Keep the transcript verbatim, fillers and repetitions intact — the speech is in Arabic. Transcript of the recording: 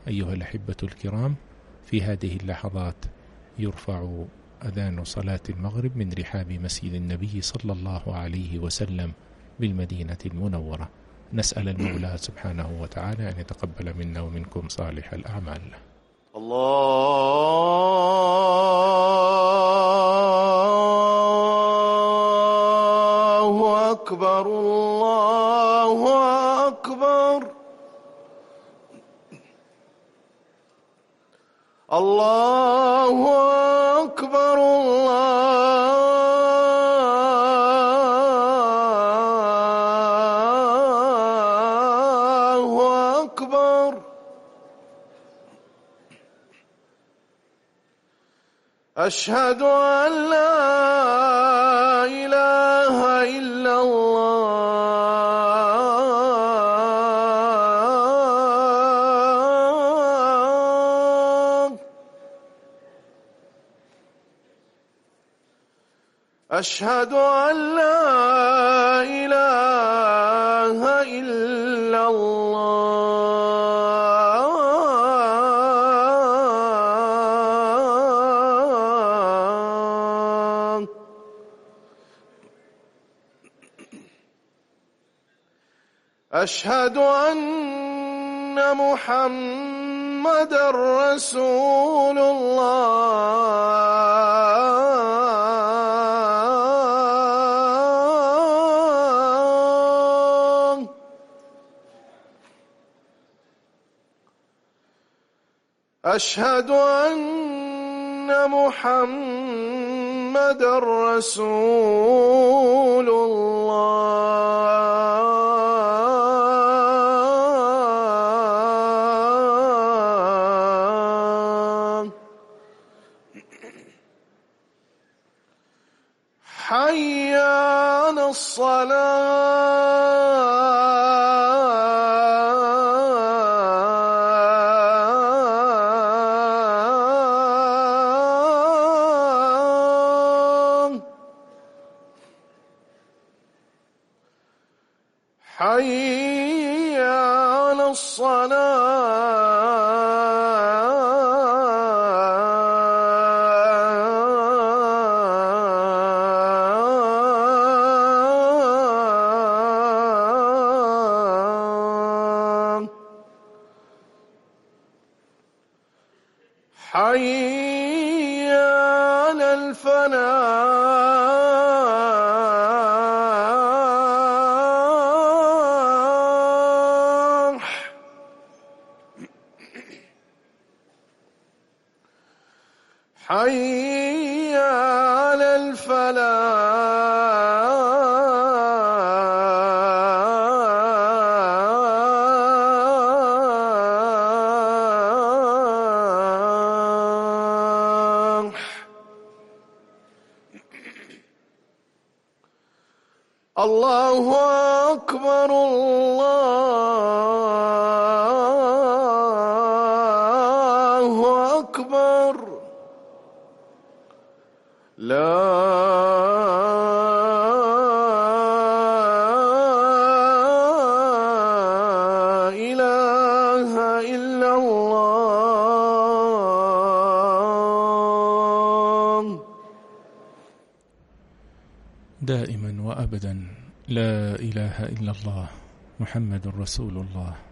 أيها الأحبة الكرام، في هذه اللحظات يرفع أذان صلاة المغرب من رحاب مسجد النبي صلى الله عليه وسلم بالمدينة المنورة. نسأل المولى سبحانه وتعالى أن يتقبل منا ومنكم صالح الأعمال. الله أكبر، الله أكبر، الله أكبر، الله أكبر. أشهد أن لا إله إلا الله. أشهد أن لا إله إلا الله. أشهد أن محمدًا رسول الله. أشهد أن محمدًا رسول الله. حي على الصلاة. حي على الصلاة. حي على الفلاح. حي على الفلاح. الله أكبر، الله أكبر. لا إله إلا الله. دائما وأبدا لا إله إلا الله محمد رسول الله.